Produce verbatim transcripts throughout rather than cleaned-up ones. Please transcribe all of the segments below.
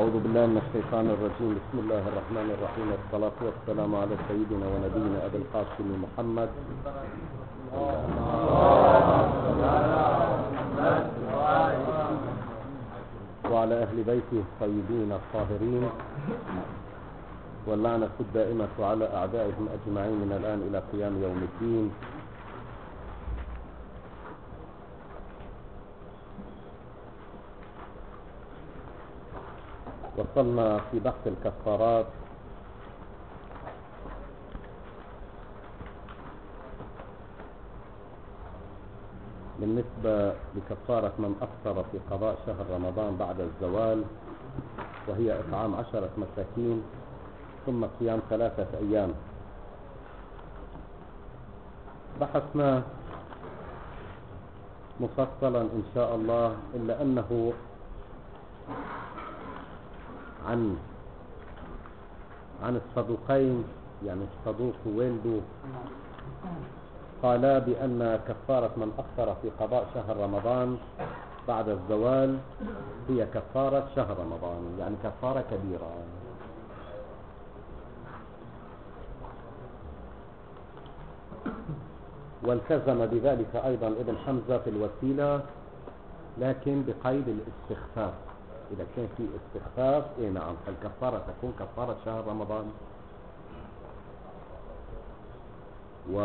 أعوذ بالله من الشيطان الرجيم. بسم الله الرحمن الرحيم، والصلاة والسلام على سيدنا ونبينا أبي القاسم محمد وعلى أهل بيته الطيبين الطاهرين، واللعنة الدائمة على أعدائهم أجمعين من الآن إلى قيام يوم الدين. وصلنا في بحث الكفارات بالنسبة لكفارة من أفطر في قضاء شهر رمضان بعد الزوال، وهي إطعام عشرة مساكين ثم صيام ثلاثة أيام. بحثنا مفصلا إن شاء الله، إلا أنه عن عن الصدوقين، يعني الصدوق ووالده، قالا بأن كفارة من أفطر في قضاء شهر رمضان بعد الزوال هي كفارة شهر رمضان، يعني كفارة كبيرة. والتزم بذلك أيضا ابن حمزة في الوسيلة، لكن بقيد الاستخفاف. إذا كان في استخفاف إيه نعم، فالكفارة تكون كفارة شهر رمضان. و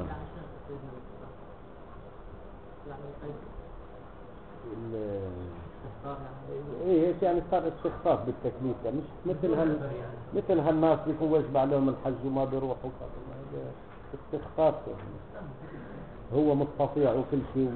ايه يعني صار استخفاف بالتكليف، يعني مش مثل هال مثل هالناس بيكون واجب عليهم الحج وما بيروحوا، استخفاف يعني. هو مستطيع وكل شيء.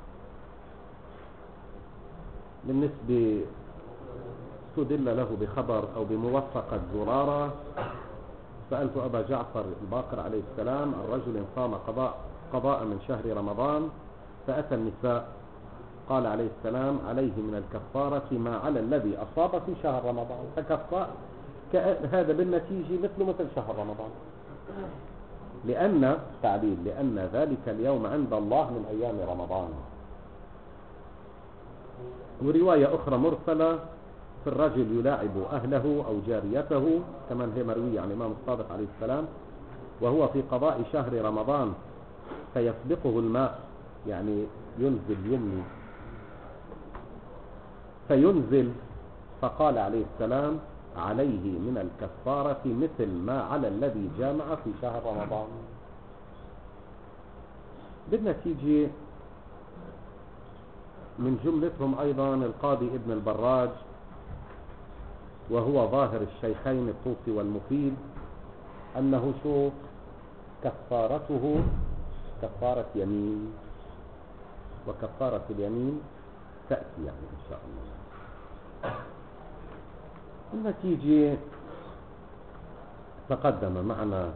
بالنسبة استدل له بخبر أو بموثقة زرارة: سألت أبا جعفر الباقر عليه السلام عن رجل صام قضاء قضاء من شهر رمضان فأتى النساء، قال عليه السلام: عليه من الكفارة ما على الذي أصاب في شهر رمضان. فكفار هذا بالنتيجة مثل مثل شهر رمضان، لأن تعليل لأن ذلك اليوم عند الله من أيام رمضان. ورواية أخرى مرسلة في الرجل يلاعب أهله أو جاريته، كمان هي مروية عن الإمام الصادق عليه السلام، وهو في قضاء شهر رمضان فيسبقه الماء، يعني ينزل يمني فينزل، فقال عليه السلام: عليه من الكفارة مثل ما على الذي جامع في شهر رمضان. بالنتيجة من جملتهم أيضا القاضي ابن البراج، وهو ظاهر الشيخين الطوسي والمفيد، أنه شو كفارته كفارة يمين، وكفارة اليمين تأتي يعني إن شاء الله. النتيجة تقدم معنا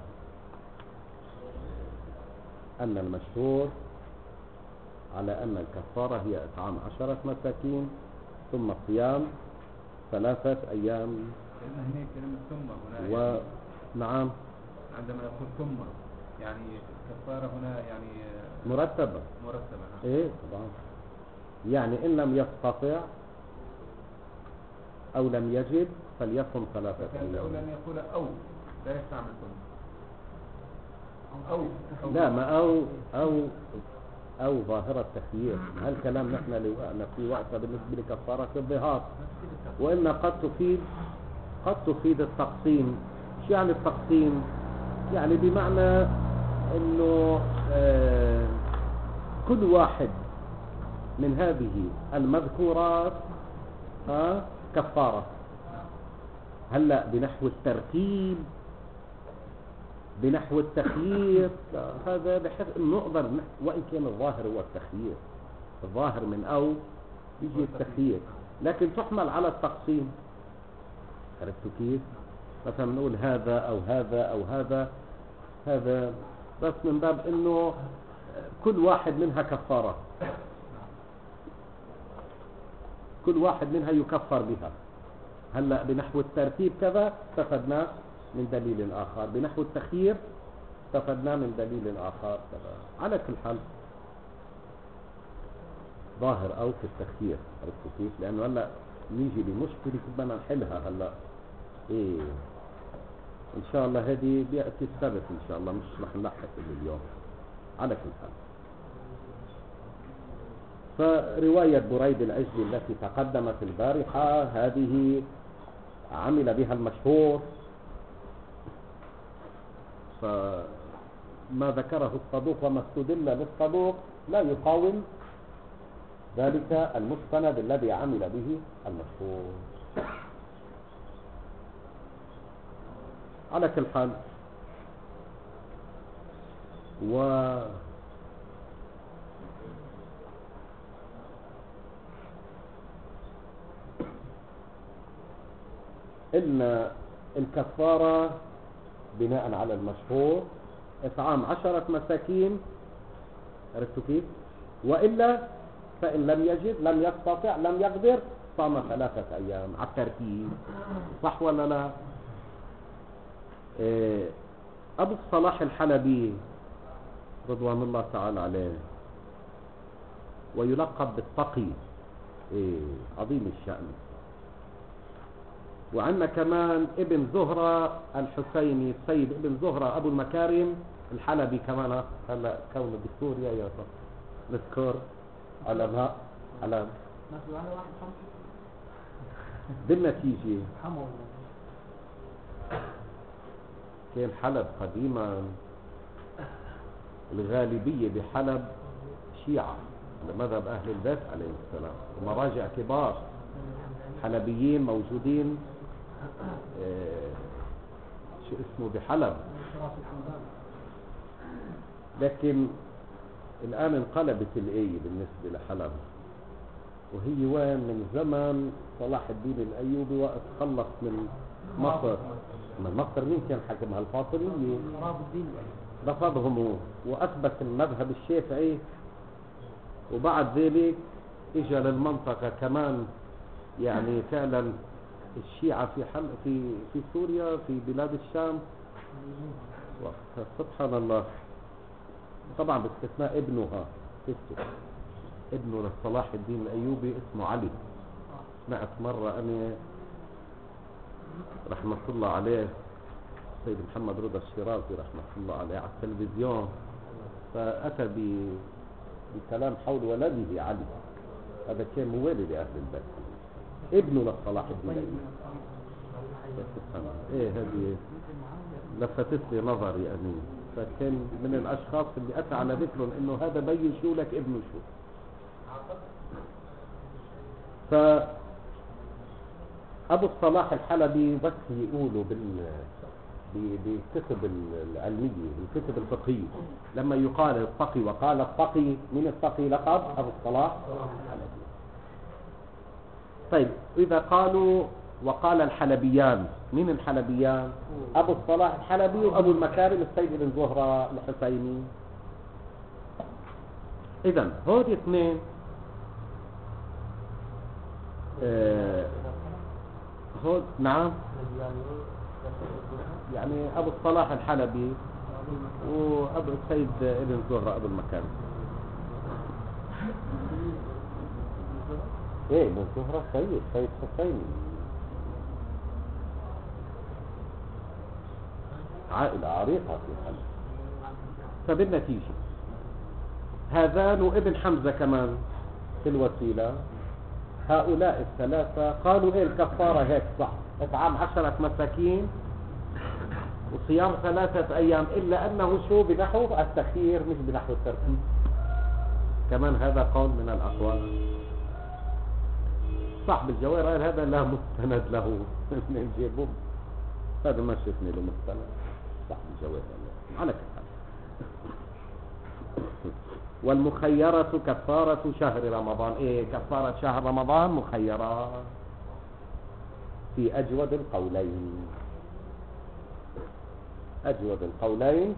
أن المشهور على أن الكفارة هي إطعام عشرة مساكين ثم صيام ثلاثة أيام. هنا كلمة ثم هنا و... يعني نعم، عندما يقول ثم يعني الكفارة هنا يعني مرتبة مرتبة. نعم. إيه طبعا، يعني إن لم يستطع أو لم يجد فليصم ثلاثة أيام. أو لم يقول أو لا يستعمل ثم أو, أو لا ما أو أو أو ظاهرة تخيير. هالكلام نحن لوقعنا في وقتها بالنسبة لكفارة الظهار، وإن قد تفيد قد تفيد التقسيم. شو يعني التقسيم؟ يعني بمعنى إنه آه كل واحد من هذه المذكورات آه كفارة. هلأ بنحو الترتيب بنحو التخيير هذا بحيث نقدر، وإن كان الظاهر هو التخيير، الظاهر من أو يجي التخيير، لكن تحمل على التقسيم. عرفتوا كيف؟ مثلا نقول هذا أو هذا أو هذا، هذا بس من باب إنه كل واحد منها كفارة، كل واحد منها يكفر بها. هلأ بنحو الترتيب كذا استفدنا من دليل آخر، بنحو التخيير استفدنا من دليل آخر كذا. على كل حال ظاهر أو في التخيير. عرفتوا كيف؟ لأنه هلأ نيجي بمشكلة بدنا نحلها هلا. ايه ان شاء الله هذه بيأتي السبت ان شاء الله، مش رح نلحق اليوم على كل حال. فرواية بريد العجلي التي تقدمت البارحة هذه عمل بها المشهور، فما ذكره الصدوق وما استدل للصدوق لا يقاوم ذلك المستند الذي عمل به المشهور. على كل حال، و إن الكفارة بناء على المشهور إطعام عشرة مساكين، عرفتوا كيف؟ وإلا فإن لم يجد، لم يستطع، لم يقدر، صام ثلاثة أيام على الترتيب. صح ولا لا؟ إيه أبو الصلاح الحلبي رضوان الله تعالى عليه ويلقب بالتقي، إيه عظيم الشأن. وعندنا كمان ابن زهرة الحسيني، السيد ابن زهرة أبو المكارم الحلبي كمان. هلا كونه بسوريا يا طب نذكر علماء علم بالنتيجة. كان حلب قديما الغالبية بحلب شيعة لمذهب أهل البيت عليه السلام، ومراجع كبار حلبيين موجودين اه شو اسمه بحلب. لكن الآن انقلبت الآية بالنسبة لحلب، وهي وين من زمن صلاح الدين الأيوبي وقت خلص من مصر. من مصر مين كان حكمها؟ الفاطمية. رفضهم وأثبت المذهب الشافعي، وبعد ذلك اجى للمنطقة كمان يعني فعلا الشيعة في حل في في سوريا في بلاد الشام. سبحان الله. طبعا باستثناء ابنها اسمه ابنه لصلاح الدين الأيوبي اسمه علي. سمعت مرة أنا رحمة الله عليه سيد محمد رضا الشيرازي رحمة الله عليه على التلفزيون، فأتى بكلام حول ولده علي. هذا كان موالي لأهل البيت، ابنه لصلاح الدين الأيوبي. ايه هذه لفتت لي نظري أني، فكان من الأشخاص اللي أتى على ذكرهم إنه هذا بين شو لك ابنه شو. فأبو الصلاح الحلبي بس يقولوا بال بالكتب العلمية بالكتب الفقهية لما يقال التقي وقال التقي، من التقي لقب أبو الصلاح الحلبي. طيب إذا قالوا وقال الحلبيان، من الحلبيان؟ أبو الصلاح الحلبي وأبو المكارم السيد بن زهرة الحسيني. إذن هودي اثنين آه هود نعم يعني أبو الصلاح الحلبي وأبو السيد ابن زهرة أبو المكارم. ايه ابن زهرة سيد سيد حسيني، عائلة عريقة في حلب. فبالنتيجة هذان وابن حمزة كمان في الوسيلة، هؤلاء الثلاثة قالوا ايه الكفارة هيك صح، اطعام عشرة مساكين وصيام ثلاثة ايام، الا انه شو بنحو التخيير مش بنحو الترتيب. كمان هذا قول من الاقوال. صاحب الجواهر قال هذا لا مستند له من جيبه، هذا ما شفني له مستند صاحب الجواهر على كفارة. والمخيرة كفارة شهر رمضان. ايه كفارة شهر رمضان مخيرة في اجود القولين. اجود القولين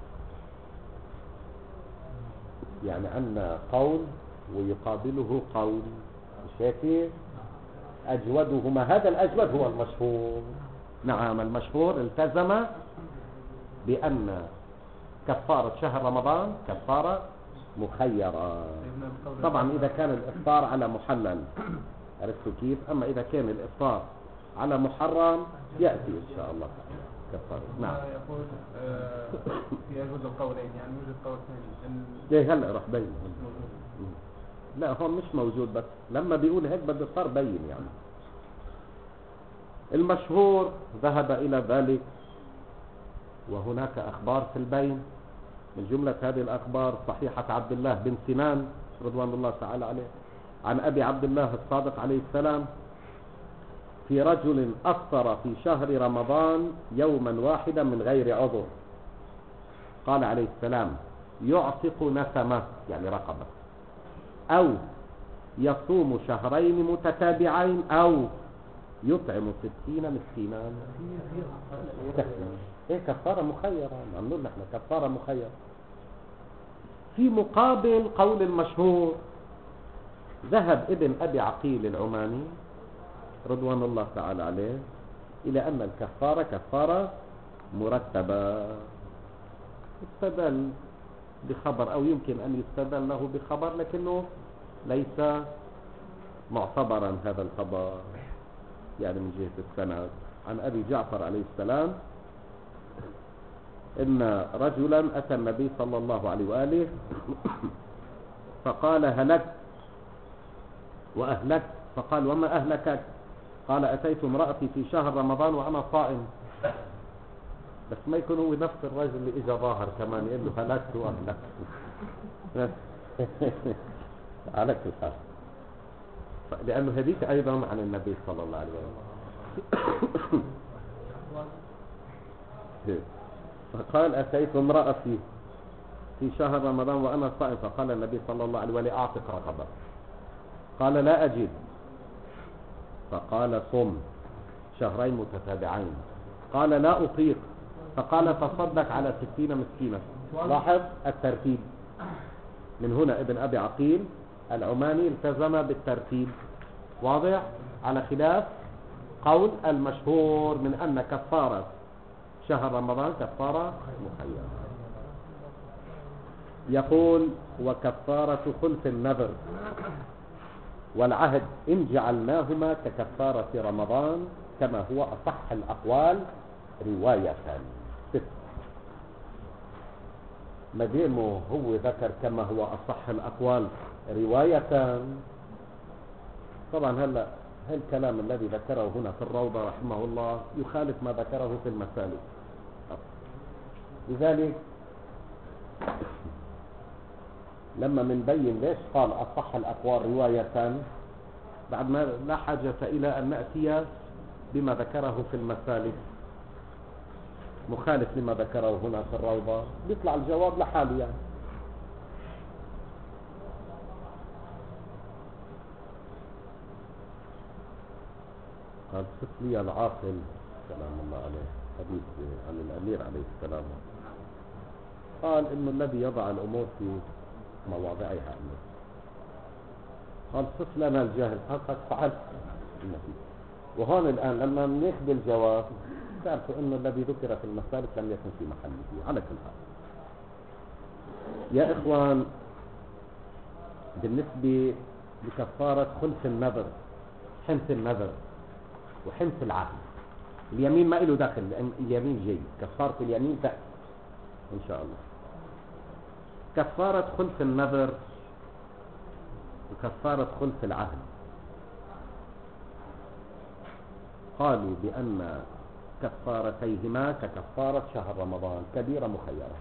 يعني عندنا قول ويقابله قول، مش هيك؟ اجودهما، هذا الاجود هو المشهور. نعم المشهور التزم بان كفارة شهر رمضان كفارة مخيرة. طبعا اذا كان الافطار على محلل عرفتوا كيف؟ أما إذا كان الإفطار على محرم يأتي إن شاء الله كفارة. نعم. يقول آه يجوز القولين، يعني يوجد قول ثاني إن ليه هلا راح بين. لا هون مش موجود، بس لما بيقول هيك بده صار بين يعني. المشهور ذهب إلى ذلك، وهناك أخبار في البين. من جملة هذه الأخبار صحيحة عبد الله بن سنان رضوان الله تعالى عليه عن أبي عبد الله الصادق عليه السلام في رجل أفطر في شهر رمضان يوما واحدا من غير عذر. قال عليه السلام: يعتق نسمة يعني رقبة، أو يصوم شهرين متتابعين، أو يطعم ستين مسكينا. ايه كفارة مخيرة، نقول نحن كفارة مخيرة. في مقابل قول المشهور ذهب ابن أبي عقيل العماني رضوان الله تعالى عليه إلى أن الكفارة كفارة مرتبة. استدل بخبر، أو يمكن أن يستدل له بخبر، لكنه ليس معتبرا هذا الخبر يعني من جهة السند. عن أبي جعفر عليه السلام إن رجلا أتى النبي صلى الله عليه وآله فقال: هلكت وأهلكت. فقال: وما أهلكك؟ قال: أتيت امرأتي في شهر رمضان وأنا صائم. بس ما يكون هو نفس الرجل اللي إجا ظاهر كمان يقول له هلكت وأهلكت. على كل حال، لأنه هذيك أيضا عن النبي صلى الله عليه وسلم. فقال: أتيت امرأتي في شهر رمضان وأنا صائم. فقال النبي صلى الله عليه وسلم: أعتق رقبة. قال: لا أجد. فقال: صم شهرين متتابعين. قال: لا أطيق. فقال: تصدق على ستين مسكينة. لاحظ الترتيب. من هنا ابن أبي عقيل العماني التزم بالترتيب، واضح، على خلاف قول المشهور من أن كفارة شهر رمضان كفارة مخيرة. يقول: وكفارة خلف النذر والعهد إن جعلناهما ككفارة رمضان كما هو أصح الأقوال رواية. ما ديمه هو ذكر كما هو أصح الأقوال رواية. طبعا هلا هالكلام الذي ذكره هنا في الروضة رحمه الله يخالف ما ذكره في المسالك. لذلك لما منبين ليش قال أصح الأقوال رواية، بعد ما لا حاجة إلى أن نأتي بما ذكره في المسالك مخالف لما ذكره هنا في الروضة، بيطلع الجواب لحاله يعني. قال: صف لي العاقل سلام الله عليه حديث عن الأمير عليه السلام، قال: إنه الذي يضع الأمور في مواضعها أمور. قال: صف لنا الجاهل. قال: قد فعلت. وهون الآن لما ناخذ الجواب تعرفوا إنه الذي ذكر في المسالك لم يكن في محله. على كل حال يا إخوان، بالنسبة لكفارة خلف النذر، حنث النذر وحنث العهد، اليمين ما له داخل، اليمين جاي، كفارة اليمين تأتي إن شاء الله. كفارة خلف النذر وكفارة خلف العهد قالوا بأن كفارتيهما ككفارة شهر رمضان، كبيرة مخيرة.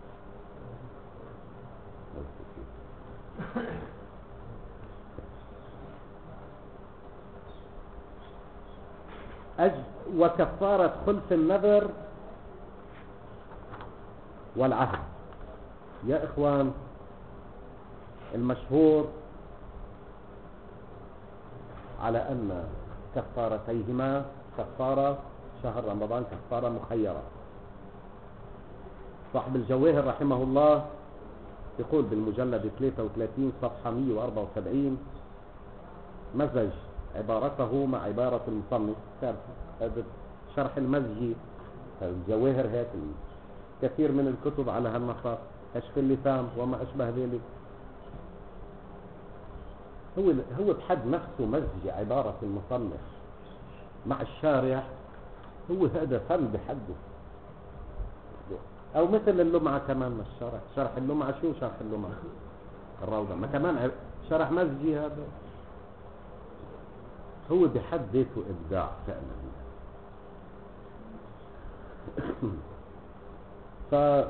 أج وكفارة خلف النذر والعهد يا إخوان، المشهور على أن كفارتيهما كفارة شهر رمضان كفارة مخيرة. صاحب الجواهر رحمه الله يقول بالمجلد ثلاثة وثلاثين صفحة مئة وأربعة وسبعين، مزج عبارته مع عبارة المصنف. هذا شرح المزجي الجواهر، هيك كثير من الكتب على هالنص، كشف اللسان وما أشبه ذلك. هو هو بحد نفسه مزج عبارة المصنف مع الشارح، هو هذا فن بحده. او مثل اللمعة كمان من الشرح، شرح اللمعة شو شرح اللمعة الروضة ما كمان شرح مزجي هذا، هو بحد ذاته ابداع فعلا. فكان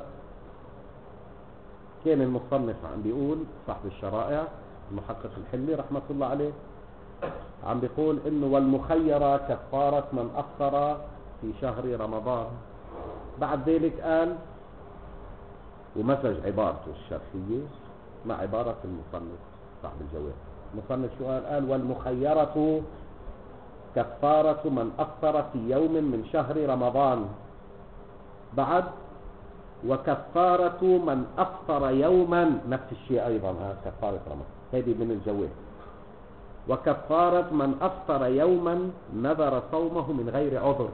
المصنف عم بيقول صاحب الشرائع المحقق الحلي رحمة الله عليه، عم بيقول انه والمخيرة كفارة من افطر في شهر رمضان. بعد ذلك قال ومزج عبارته الشرحية مع عبارة المصنف صاحب الجواب. المصنف شو قال؟ قال والمخيرة كفارة من أفطر في يوم من شهر رمضان. بعد وكفارة من أفطر يوما، نفس الشيء أيضا هذا كفارة رمضان، هذه من الجواب. وكفارة من أفطر يوما نذر صومه من غير عذر.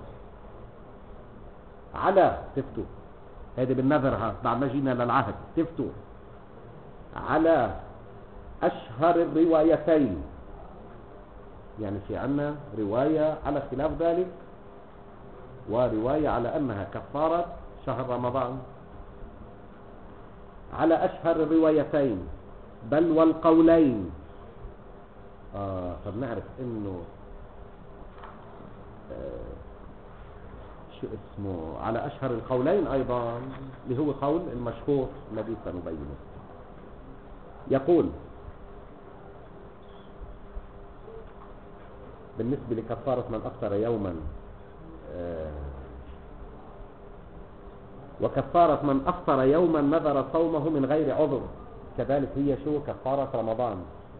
على تفتوا هذه بالنذر، ها بعد ما جينا للعهد تفتوا على أشهر الروايتين، يعني في عنا رواية على خلاف ذلك ورواية على أنها كفارة شهر رمضان. على أشهر الروايتين بل والقولين. آه فبنعرف إنه آه شو اسمه على أشهر القولين أيضا، اللي هو قول المشهور الذي سنبينه. يقول بالنسبة لكفارة من أفطر يوما آه وكفارة من أفطر يوما نذر صومه من غير عذر، كذلك هي شو كفارة رمضان.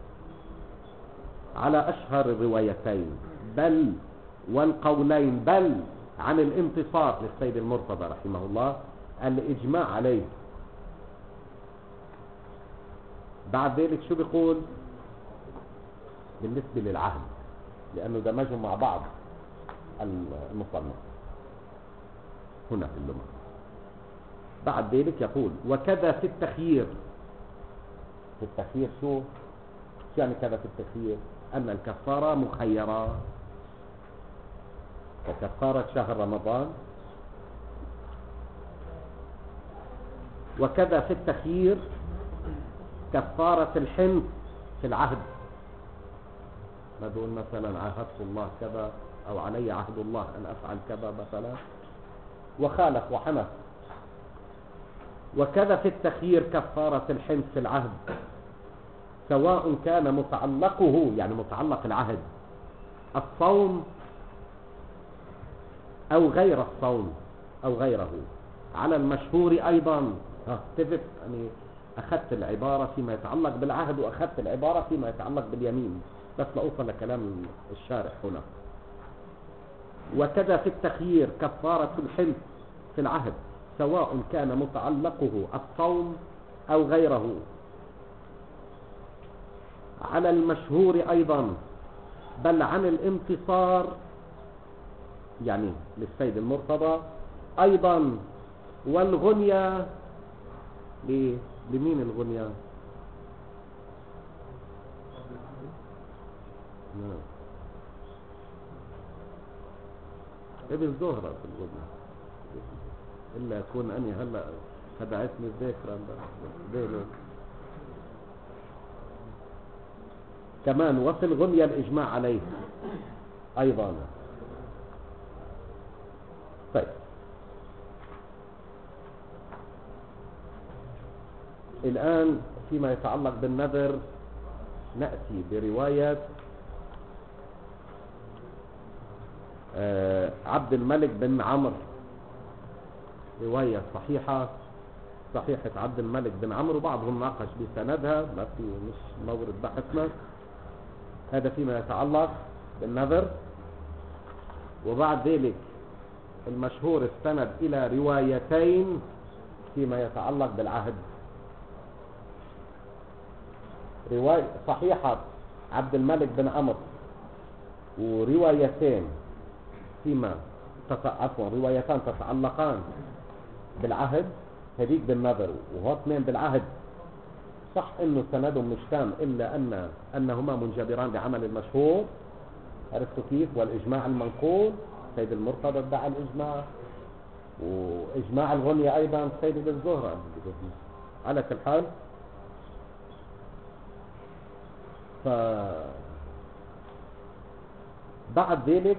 على أشهر الروايتين بل والقولين، بل عن الانتصار للسيد المرتضى رحمه الله الإجماع عليه. بعد ذلك شو بيقول بالنسبة للعهد، لأنه دمجهم مع بعض المصنف هنا في اللمع. بعد ذلك يقول وكذا في التخيير. في التخيير شو يعني كذا في التخيير؟ أن الكفارة مخيرة ككفارة شهر رمضان. وكذا في التخيير كفارة الحنث في العهد، ما بقول مثلا عاهدت الله كذا أو علي عهد الله أن أفعل كذا مثلا وخالف وحنث. وكذا في التخيير كفارة الحنث في العهد، سواء كان متعلقه يعني متعلق العهد الصوم أو غير الصوم أو غيره. على المشهور أيضا ها تفت يعني أخذت العبارة فيما يتعلق بالعهد وأخذت العبارة فيما يتعلق باليمين بس لأوصل لكلام الشارح هنا. وكذا في التخيير كفارة الحنث في العهد، سواء كان متعلقه الصوم أو غيره. على المشهور أيضا بل عن الانتصار يعني للسيد المرتضى أيضا. والغنية لمين الغنية؟ نعم ابن زهرة في الغنية، إلا أكون أني هلأ خدعتني الذاكرة بينه. كمان وفي الغنية الإجماع عليه أيضا. طيب الآن فيما يتعلق بالنذر نأتي برواية آه عبد الملك بن عمرو، رواية صحيحة صحيحة عبد الملك بن عمرو، وبعضهم ناقش بسندها ما في مش مورد بحثنا. هذا فيما يتعلق بالنذر. وبعد ذلك المشهور استند إلى روايتين فيما يتعلق بالعهد، رواية صحيحة عبد الملك بن عمرو وروايتين فيما عفوا روايتان تتعلقان بالعهد، هذيك بالنذر وهو اثنين بالعهد. صح انه سندهم مش تام، الا ان انهما منجبران بعمل المشهور، عرفتوا كيف؟ والاجماع المنقول سيد المرتضى ادعى الاجماع، واجماع الغنية ايضا سيد ابن زهرة. على كل حال، ف بعد ذلك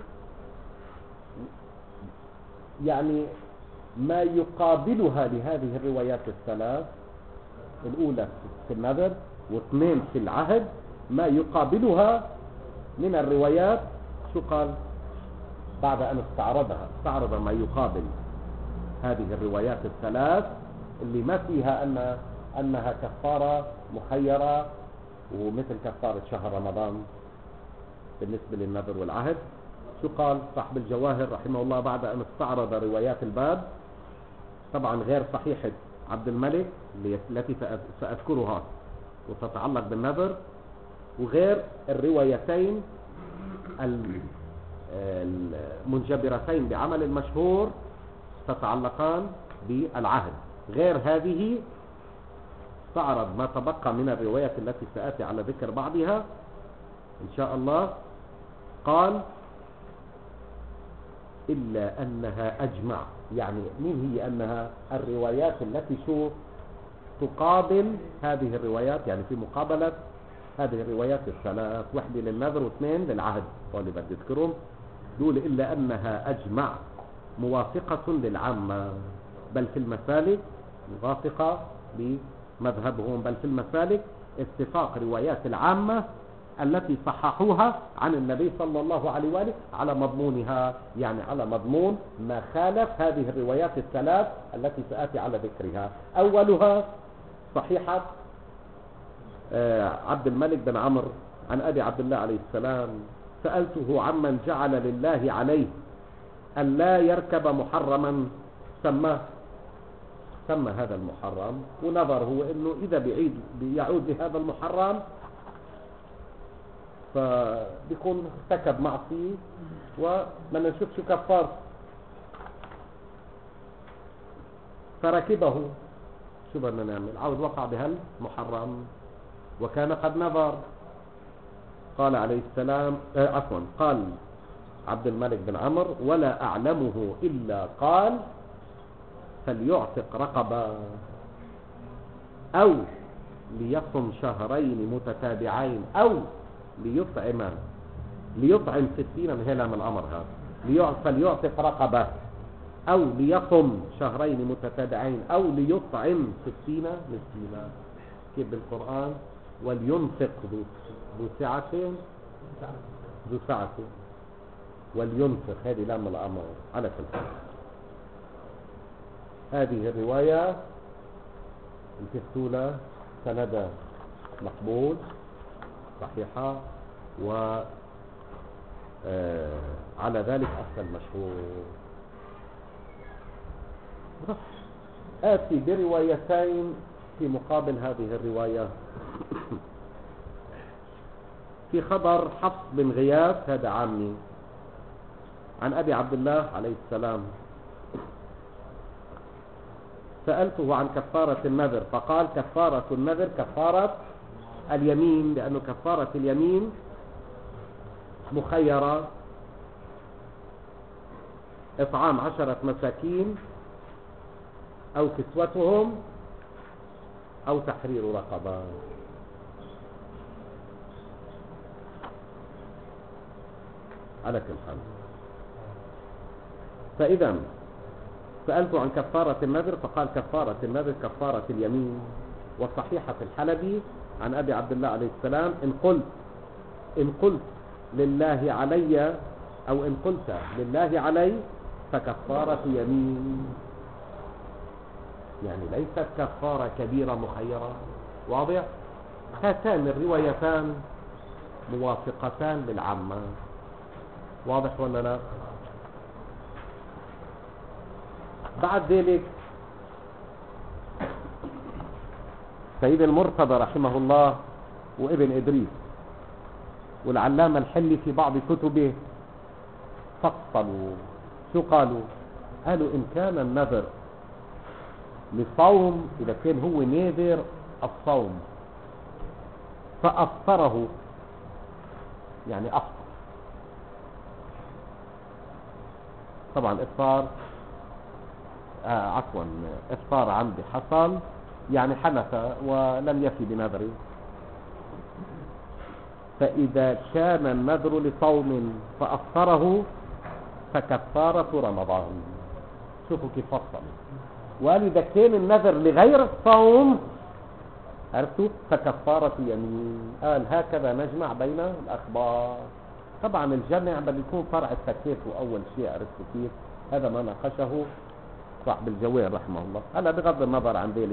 يعني ما يقابلها لهذه الروايات الثلاث، الأولى في النذر واثنين في العهد، ما يقابلها من الروايات شو قال بعد أن استعرضها؟ استعرض ما يقابل هذه الروايات الثلاث اللي ما فيها أن أنها كفارة مخيرة ومثل كفارة شهر رمضان بالنسبة للنذر والعهد. شو قال صاحب الجواهر رحمه الله بعد أن استعرض روايات الباب؟ طبعا غير صحيحة عبد الملك التي سأذكرها وتتعلق بالنذر، وغير الروايتين المنجبرتين بعمل المشهور تتعلقان بالعهد. غير هذه استعرض ما تبقى من الروايات التي سآتي على ذكر بعضها إن شاء الله. قال إلا أنها أجمع، يعني مين هي أنها؟ الروايات التي شو تقابل هذه الروايات، يعني في مقابلة هذه الروايات الثلاث، واحدة للنذر واثنين للعهد، واللي بدي اذكرهم دول. إلا أنها أجمع موافقة للعامة، بل في المسالك موافقة لمذهبهم، بل في المسالك اتفاق روايات العامة التي صححوها عن النبي صلى الله عليه وآله على مضمونها، يعني على مضمون ما خالف هذه الروايات الثلاث التي سآتي على ذكرها. أولها صحيحة عبد الملك بن عمرو عن أبي عبد الله عليه السلام: سألته عمن جعل لله عليه أن لا يركب محرما سماه، سمى هذا المحرم، ونظر هو انه اذا بيعيد بيعود لهذا المحرم فبيكون ارتكب معصية وما نشوف شو كفار، فركبه. شو بدنا نعمل؟ عود وقع بهالمحرم وكان قد نظر. قال عليه السلام آه عفوا قال عبد الملك بن عمرو: ولا أعلمه إلا قال فليعتق رقبة أو ليصم شهرين متتابعين أو ليطعم ليطعم ستين من هلام الأمر هذا، فليعتق رقبة أو ليصم شهرين متتابعين أو ليطعم ستين مسكينا. كيف بالقرآن؟ ولينفق ذو سعة ذو سعة ولينفق، هذه لام الأمر. على كل حال هذه الرواية الكسولة سند مقبول صحيحة، و آه على ذلك أصل المشهور. آتي بروايتين في مقابل هذه الرواية. في خبر حفص بن غياث، هذا عامي، عن أبي عبد الله عليه السلام: سألته عن كفارة النذر فقال: كفارة النذر كفارة اليمين، لأنه كفارة اليمين مخيرة: إطعام عشرة مساكين أو كسوتهم أو تحرير رقبة. على كل حال، فإذا سألت عن كفارة النذر فقال: كفارة النذر كفارة اليمين. والصحيحة في الحلبي عن أبي عبد الله عليه السلام: إن قلت إن قلت لله علي أو إن قلت لله علي فكفارة يمين، يعني ليست كفارة كبيرة مخيرة. واضح؟ هاتان الروايتان موافقتان للعامة. واضح ولا لا؟ بعد ذلك سيد المرتضى رحمه الله وابن إدريس والعلامة الحلي في بعض كتبه فصلوا. شو قالوا؟ قالوا إن كان النذر لصوم، إذا كان هو نذر الصوم فأفطره، يعني أفطر. طبعا إفطار آه عفوا إفطار عمدي حصل، يعني حنث ولم يفي بنذره. فإذا كان النذر لصوم فأفطره فكفارة رمضان. شوفوا كيف فصل. وقال إذا كان النذر لغير الصوم عرفتوا فكفارة يمين. قال هكذا نجمع بين الأخبار. طبعا الجمع بده يكون فرع التكليف أول شيء. عرفتوا كيف؟ هذا ما ناقشه صاحب الجواب رحمه الله. هلا بغض النظر عن ذلك،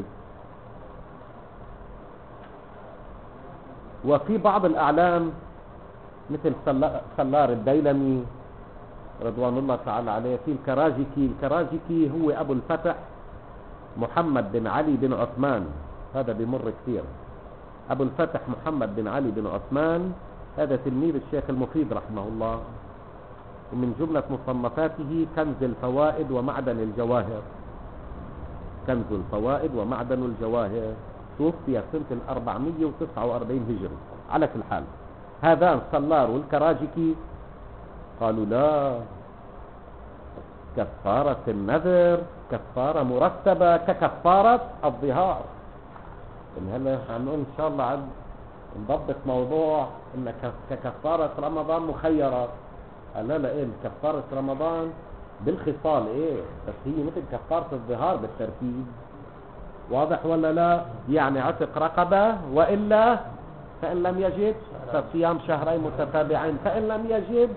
وفي بعض الأعلام مثل خلار الديلمي رضوان الله تعالى عليه، في الكراجكي. الكراجكي هو أبو الفتح محمد بن علي بن عثمان، هذا بمر كثير. أبو الفتح محمد بن علي بن عثمان هذا تلميذ الشيخ المفيد رحمه الله، ومن جملة مصنفاته كنز الفوائد ومعدن الجواهر. كنز الفوائد ومعدن الجواهر توفي سنة الأربعمية وتسعة وأربعين هجري. على كل حال هذان صلار والكراجكي قالوا لا، كفارة النذر كفارة مرتبة ككفارة الظهار. إن هلا هنقول إن شاء الله عد نضبط موضوع إن ككفارة رمضان مخيرة. قال لا لا إيه كفارة رمضان بالخصال إيه، بس هي مثل كفارة الظهار بالترتيب. واضح ولا لا؟ يعني عتق رقبة، وإلا فإن لم يجد فصيام شهرين متتابعين، فإن لم يجد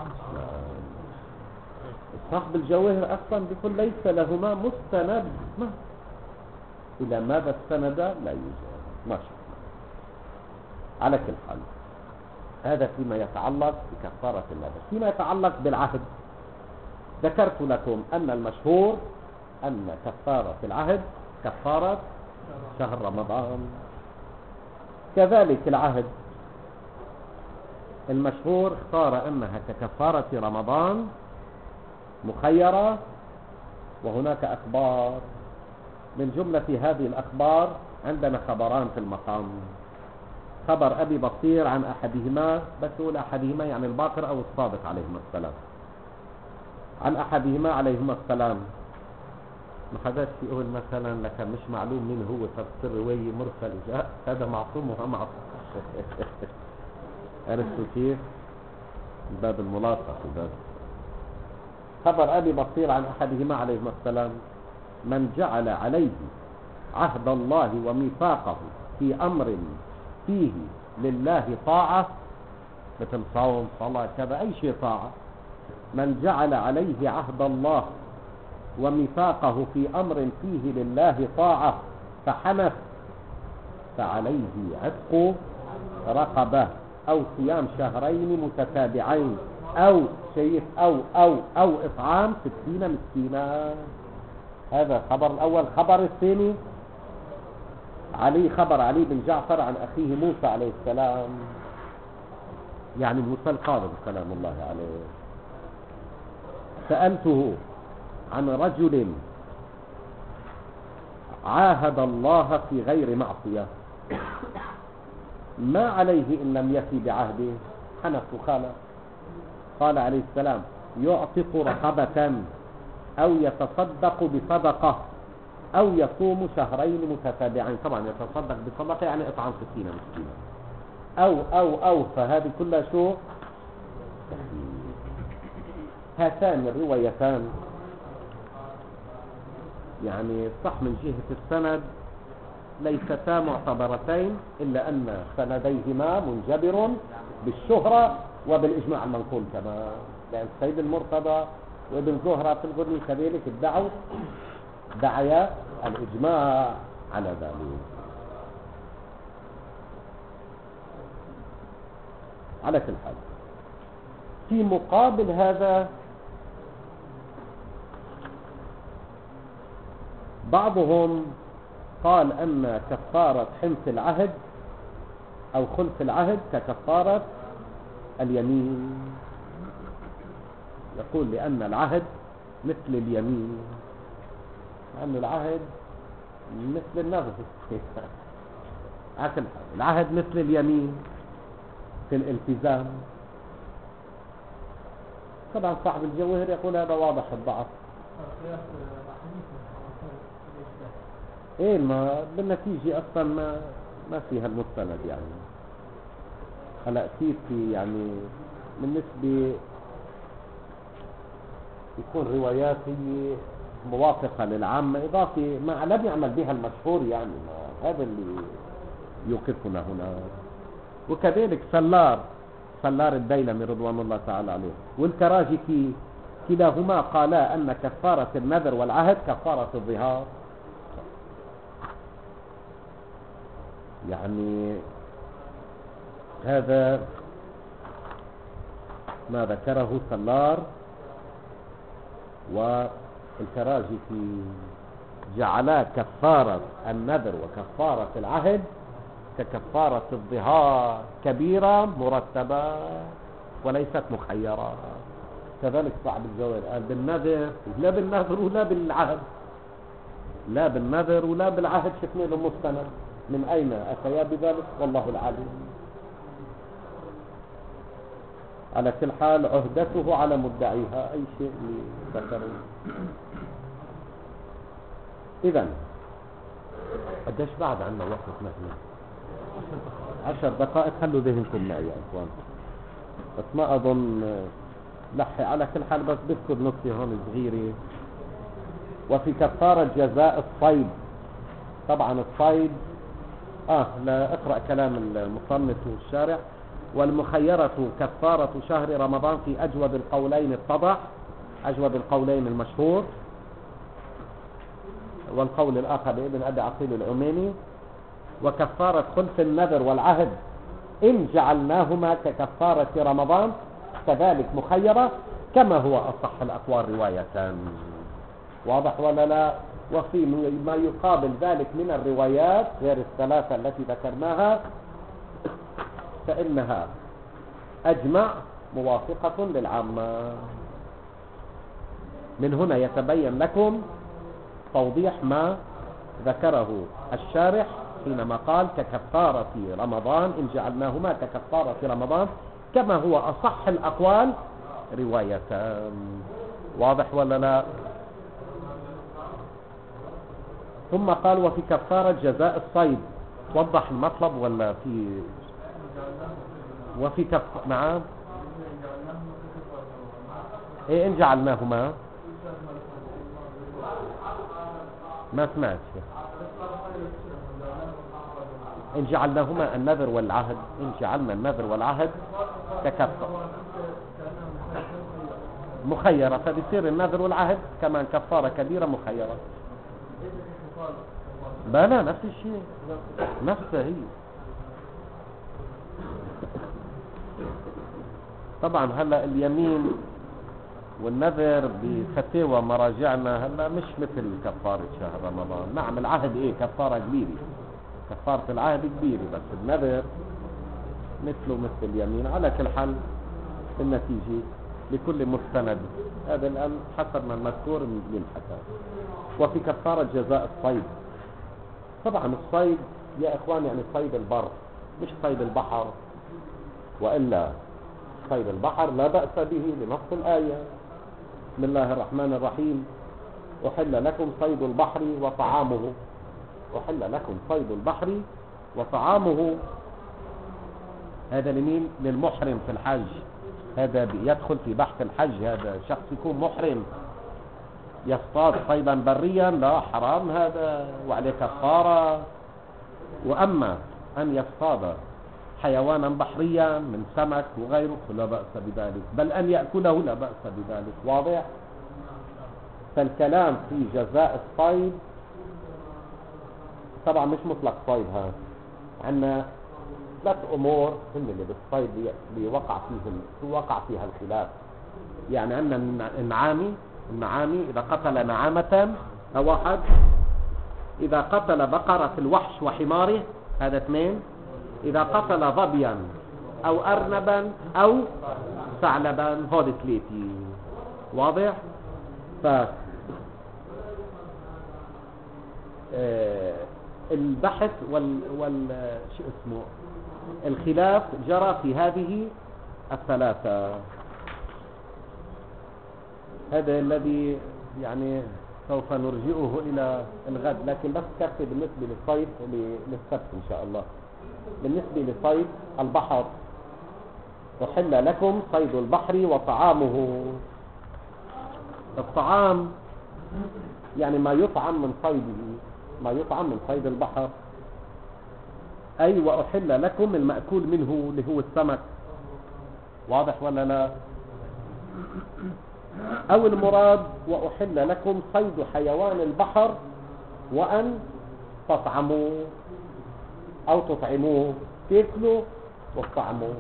صاحب الجواهر أصلا بيقول ليس لهما مستند. ما إلى ماذا استند لا يوجد. ما شاء الله. على كل حال هذا فيما يتعلق بكفارة النذر. فيما يتعلق بالعهد ذكرت لكم أن المشهور أن كفارة العهد كفارة شهر رمضان. كذلك العهد المشهور اختار أنها ككفارة رمضان مخيرة. وهناك أخبار، من جملة هذه الأخبار عندنا خبران في المقام. خبر أبي بصير عن أحدهما، بس يقول أحدهما يعني الباقر أو الصادق عليهما السلام. عن أحدهما عليهما السلام. ما حداش يقول مثلا لك مش معلوم مين هو تفسير رواية مرسل جاء هذا معصوم وها معصوم. عرفتوا كيف؟ باب الملاصق. باب خبر أبي بصير عن أحدهما عليهما السلام: من جعل عليه عهد الله وميثاقه في أمر فيه لله طاعة، مثل صوم صلاة كذا أي شيء طاعة، من جعل عليه عهد الله وميثاقه في أمر فيه لله طاعة فحنث فعليه عتق رقبة أو صيام شهرين متتابعين أو شيء أو أو أو إطعام ستين مسكينا. هذا خبر الأول. خبر الثاني علي خبر علي بن جعفر عن أخيه موسى عليه السلام، يعني موسى القاضي سلام الله عليه: سألته عن رجل عاهد الله في غير معصية ما عليه إن لم يفي بعهده؟ حنف وخالف. قال عليه السلام: يعتق رقبة أو يتصدق بصدقة أو يصوم شهرين متتابعين. طبعا يتصدق بصدقة يعني إطعام ستين مسكينا أو أو أو فهذه كلها شو؟ هاتان الروايتان يعني صح من جهة السند ليستا معتبرتين، إلا أن سنديهما منجبر بالشهرة وبالإجماع المنقول كما، لأن سيد المرتضى وابن زهرة في الغني كذلك ادعوا دعيا الإجماع على ذلك. على كل حال في مقابل هذا بعضهم قال أن كفارة حنث العهد أو خلف العهد ككفارة اليمين. يقول لأن العهد مثل اليمين، لأن العهد مثل النذر عكس العهد مثل اليمين في الالتزام. طبعا صاحب الجوهر يقول هذا واضح الضعف. ايه ما بالنتيجة اصلا ما ما فيها المستند يعني. هلا كيف في يعني بالنسبة يكون رواياتي موافقة للعامة إضافة ما لم يعمل بها المشهور يعني ما هذا اللي يوقفنا هنا. وكذلك سلار سلار الديلمي رضوان الله تعالى عليه والكراجي كلاهما قالا أن كفارة النذر والعهد كفارة الظهار. يعني هذا ما ذكره سلار والكراجي جعلا كفارة النذر وكفارة العهد ككفارة الظهار كبيرة مرتبة وليست مخيرة. كذلك صاحب الجوهر قال بالنذر لا بالنذر ولا بالعهد لا بالنذر ولا بالعهد شفنا له مستند. من أين أتيا بذلك والله العالم. على كل حال عهدته على مدعيها أي شيء ذكره. إذن قديش بعد عنا وقت نحن؟ عشر دقائق. خلوا ذهنكم معي يا إخوان بس ما أظن لحي. على كل حال بس بذكر نكتة هون صغيرة. وفي كفارة جزاء الصيد. طبعا الصيد آه لا اقرأ كلام المصنف والشارع. والمخيرة كفارة شهر رمضان في أجود القولين اتضح. أجود القولين المشهور. والقول الآخر لابن أبي عقيل العميني. وكفارة خلف النذر والعهد إن جعلناهما ككفارة رمضان كذلك مخيرة كما هو أصح الأقوال رواية. واضح ولا لا؟ وفي ما يقابل ذلك من الروايات غير الثلاثة التي ذكرناها فإنها أجمع موافقة للعامة. من هنا يتبين لكم توضيح ما ذكره الشارح حينما قال ككفارة رمضان إن جعلناهما ككفارة رمضان كما هو أصح الأقوال رواية. واضح ولا لا؟ ثم قال وفي كفارة جزاء الصيد. توضح المطلب ولا في وفي كف نعم ايه ان جعلناهما ما سمعت ان جعلناهما النذر والعهد. ان جعلنا النذر والعهد ككفارة مخيرة فبيصير النذر والعهد كمان كفارة كبيرة مخيرة. بلا نفس الشيء نفسه هي. طبعا هلا اليمين والنذر بفتاوى مراجعنا هلا مش مثل كفارة شهر رمضان. نعم العهد ايه كفارة كبيرة. كفارة العهد كبيرة بس النذر مثله مثل اليمين. على كل حال النتيجة لكل مستند. هذا الآن حسب ما المذكور من الحكام. وفي كفارة جزاء الصيد. طبعا الصيد يا إخوان يعني صيد البر مش صيد البحر. وإلا صيد البحر لا بأس به لنص الآية بسم الله الرحمن الرحيم أحل لكم صيد البحر وطعامه. أحل لكم صيد البحر وطعامه. هذا لمين؟ للمحرم في الحج. هذا يدخل في بحث الحج. هذا شخص يكون محرم يصطاد صيدا بريا لا حرام هذا وعليه كفارة. وأما أن يصطاد حيوانا بحريا من سمك وغيره فلا بأس بذلك بل أن يأكله لا بأس بذلك. واضح؟ فالكلام في جزاء الصيد طبعا مش مطلق صيد. هذا عندنا ثلاث أمور هم اللي بالصيد بيوقع فيه وقع فيها الخلاف. يعني عندنا النعامي النعامي إذا قتل نعامة أو واحد. إذا قتل بقرة الوحش وحماره هذا اثنين. إذا قتل ظبيا أو أرنبا أو ثعلبا هذا ثلاثة. واضح؟ ف البحث وال, وال... شو اسمه الخلاف جرى في هذه الثلاثة. هذا الذي يعني سوف نرجئه إلى الغد، لكن بس كفي بالنسبة للصيد للسبت إن شاء الله. بالنسبة لصيد البحر، أحل لكم صيد البحر وطعامه. الطعام يعني ما يطعم من صيده، ما يطعم من صيد البحر. أي وأحل لكم المأكول منه اللي هو السمك. واضح ولا لا؟ أو المراد وأحل لكم صيد حيوان البحر وأن تطعموا أو تطعموه، تاكلوا وتطعموه.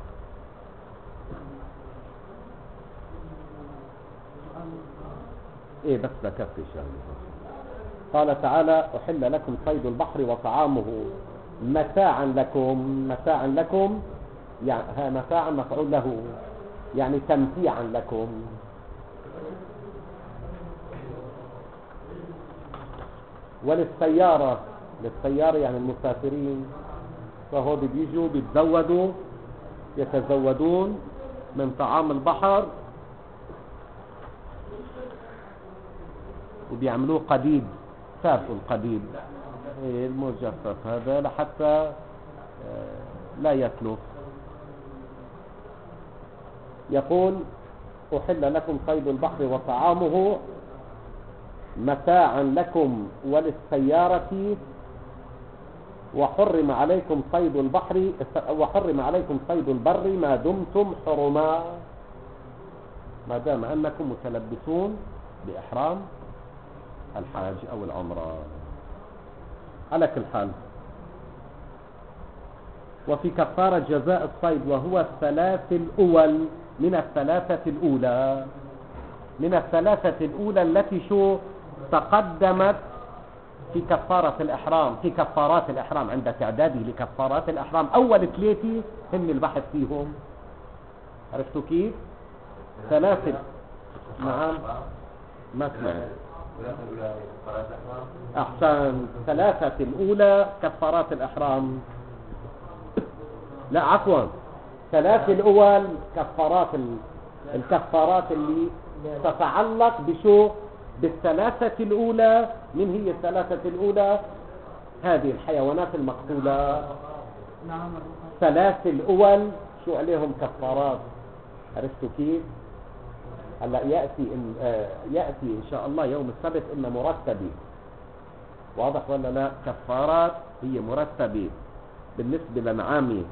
إيه بس ذكرت شيء. قال تعالى أحل لكم صيد البحر وطعامه متاعا لكم. متاعا لكم يعني ها متاعا مفعول له، يعني تمتيعا لكم. وللسيارة، للسيارة يعني المسافرين، فهو بيجوا بيتزودوا يتزودون من طعام البحر وبيعملوه قديد، سافوا القديد المجفف هذا لحتى لا يتلف. يقول أحل لكم صيد البحر وطعامه متاعا لكم وللسيارة، وحرم عليكم صيد البحر وحرم عليكم صيد البر ما دمتم حرما، ما دام أنكم متلبسون بإحرام الحاج أو العمرة. على كل حال، وفي كفارة جزاء الصيد وهو الثلاث الأول من الثلاثة الأولى، من الثلاثة الأولى التي شو تقدمت في كفارة الإحرام، في كفارات الإحرام عند تعداده لكفارات الإحرام. أول ثلاثة هم البحث فيهم. عرفتوا كيف؟ ثلاثة. نعم ما سمعت. أحسن. ثلاثة الأولى كفارات الإحرام، لا عفوا ثلاث الأول كفارات الكفارات اللي تتعلق بشو؟ بالثلاثة الأولى. من هي الثلاثة الأولى؟ هذه الحيوانات المقتولة. ثلاث الأول شو عليهم كفارات. عرفتوا كيف؟ هلا يأتي إن آه يأتي إن شاء الله يوم السبت إن مرتبة. واضح ولا لا؟ كفارات هي مرتبة بالنسبة لنعامي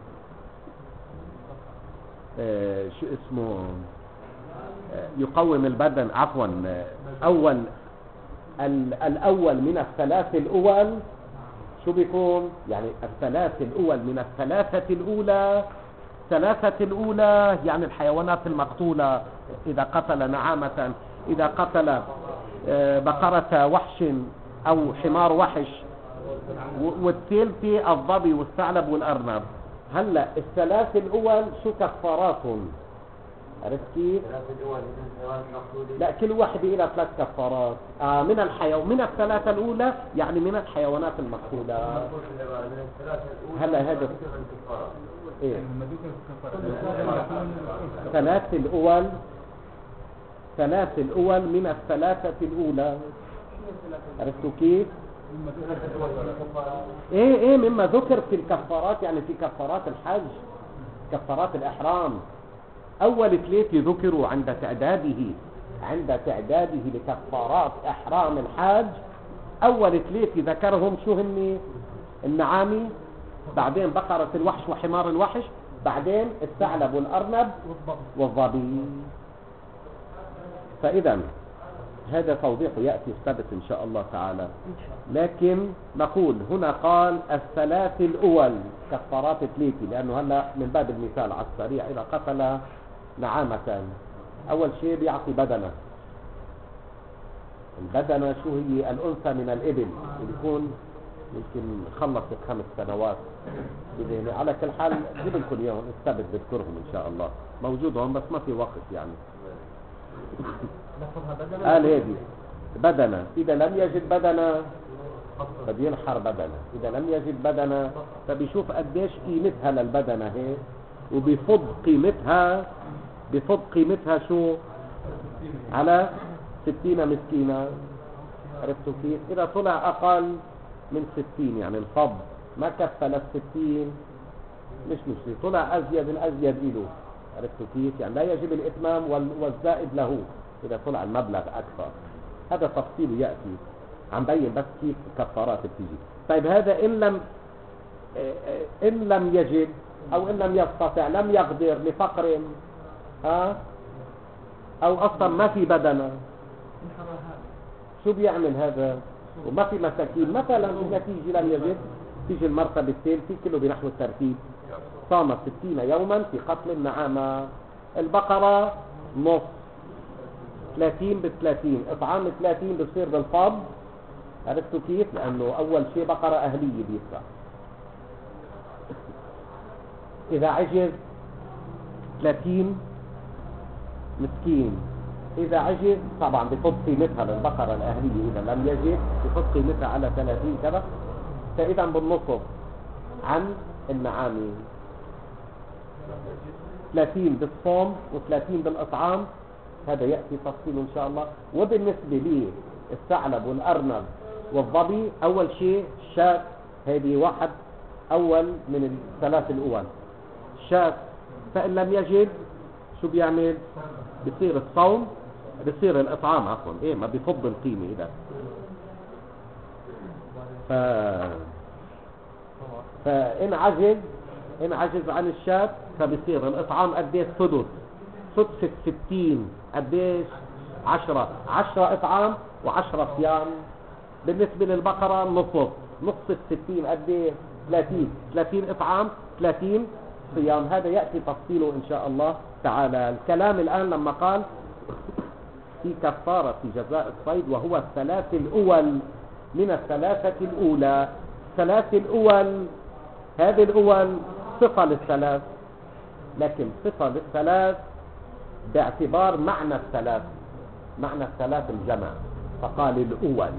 آه شو اسمه آه يقوم البدن. عفوا آه أول الأول من الثلاث الأول شو بيكون؟ يعني الثلاث الأول من الثلاثة الأولى. الثلاثة الأولى يعني الحيوانات المقتولة، إذا قتل نعامة، إذا قتل بقرة وحش أو حمار وحش، والثالثة الظبي والثعلب والأرنب. هلا الثلاث الأول شو كفاراتهم؟ عرفت كيف؟ لا كل واحدة إلى ثلاث كفارات. آه من الحيو من الثلاثة الأولى يعني من الحيوانات المقتولة. هلا هذا إيه؟ ثلاث الأول ثلاث الأول من الثلاثة الأولى. عرفتوا كيف؟ إيه إيه مما ذكر في الكفارات، يعني في كفارات الحج، كفارات الإحرام. أول ثلاثة ذكروا عند تعداده عند تعداده لكفارات إحرام الحاج. أول ثلاثة ذكرهم شو هن؟ النعامي، بعدين بقرة الوحش وحمار الوحش، بعدين الثعلب والأرنب والظبي. فإذا هذا توضيح يأتي السبت إن شاء الله تعالى. لكن نقول هنا قال الثلاث الأول كفارات ثلاثة، لأنه هلا من باب المثال على السريع إذا قتل نعامة أول شيء بيعطي بدنة. البدنة شو هي؟ الأنثى من الإبل اللي يكون يمكن خلصت خمس سنوات. يعني على كل حال جيب لكم اليوم السبت بذكرهم إن شاء الله، موجودهم بس ما في وقت يعني. قال هذه بدنة، إذا لم يجد بدنة فبينحر بدنه. إذا لم يجد بدنه فبيشوف قديش قيمتها للبدنه هيك، وبيفض قيمتها بفض قيمتها شو على ستين مسكينة. عرفتوا كيف؟ إذا طلع أقل من ستين يعني الفض ما كفى للستين مش مشكلة، طلع أزيد الأزيد إله. عرفتوا كيف؟ يعني لا يجب الإتمام والزائد له إذا طلع المبلغ أكثر. هذا تفصيل يأتي، عم بين بس كيف كفارات بتيجي. طيب هذا إن لم إن لم يجد أو إن لم يستطع، لم يقدر لفقر ها أو أصلا ما في بدنه، شو بيعمل هذا؟ وما في مساكين مثلا. إذا تيجي لم يجد، تيجي المرتبة الثالثة كله بنحو الترتيب، صام ستين يوما في قتل النعامة. البقرة نص، ثلاثين بالثلاثين، إطعام ثلاثين بصير بالفض. عرفتوا كيف؟ لأنه أول شيء بقرة أهلية بيدفع. إذا عجز ثلاثين مسكين. إذا عجز طبعا بفض قيمتها للبقرة الأهلية، إذا لم يجد بفض قيمتها على ثلاثين كذا، فإذا بالنصف عن النعامة. ثلاثين بالصوم وثلاثين بالإطعام، هذا يأتي تفصيل إن شاء الله. وبالنسبة لي الثعلب والأرنب والظبي، أول شيء شاة، هذه واحد أول من الثلاث الأول شاة. فإن لم يجد شو بيعمل؟ بصير الصوم، بصير الإطعام عفوا، إيه ما بفض القيمة. إذا ف... فإن عجز إن عجز عن الشاة فبصير الإطعام قديش؟ سدس سدس ستين قديش؟ عشرة عشرة إطعام وعشرة صيام. بالنسبة للبقرة نصف نصف الستين قديش؟ ثلاثين ثلاثين إطعام ثلاثين صيام. هذا يأتي تفصيله إن شاء الله تعالى. الكلام الآن لما قال في كفارة في جزاء الصيد، وهو الثلاث الأول من الثلاثة الأولى. الثلاث الأول، هذه الأول صفة للثلاث، لكن صفة للثلاث باعتبار معنى الثلاث. معنى الثلاث الجمع، فقال الأول.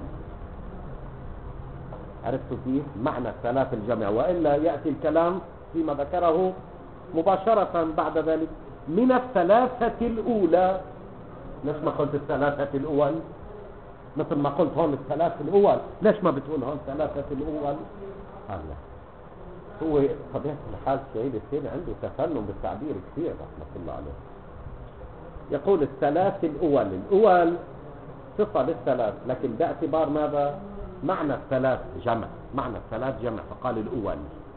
عرفتوا كيف؟ معنى الثلاث الجمع، وإلا يأتي الكلام فيما ذكره مباشرة بعد ذلك من الثلاثة الأولى. ليش ما قلت الثلاثة الأول؟ مثل ما قلت هون الثلاثة الأول، ليش ما بتقول هون الثلاثة الأول؟ الله، هو طبيعة الحال سعيد الثاني عنده تفنن بالتعبير كثير رحمة الله عليه. يقول الثلاث الأول، الأول صفة للثلاث، لكن باعتبار ماذا؟ معنى الثلاث جمع، معنى الثلاث جمع، فقال الأول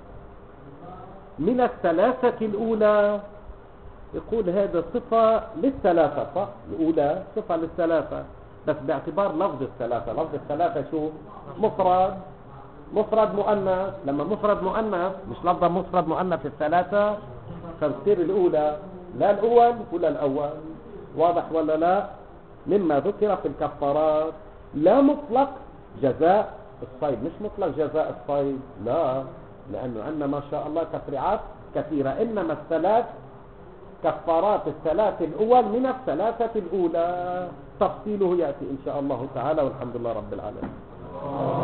من الثلاثة الأولى. يقول هذا صفة للثلاثة، صح؟ الأولى صفة للثلاثة، بس باعتبار لفظ الثلاثة. لفظ الثلاثة شو؟ مفرد مفرد مؤنث. لما مفرد مؤنث مش لفظ مفرد مؤنث الثلاثة، فبصير الأولى لا الأول ولا الأول. واضح ولا لا؟ مما ذكر في الكفارات لا مطلق جزاء الصيد، مش مطلق جزاء الصيد، لا، لأنه عندنا ما شاء الله تفريعات كثيرة. إنما الثلاث كفارات الثلاث الأول من الثلاثة الأولى، تفصيله يأتي إن شاء الله تعالى، والحمد لله رب العالمين.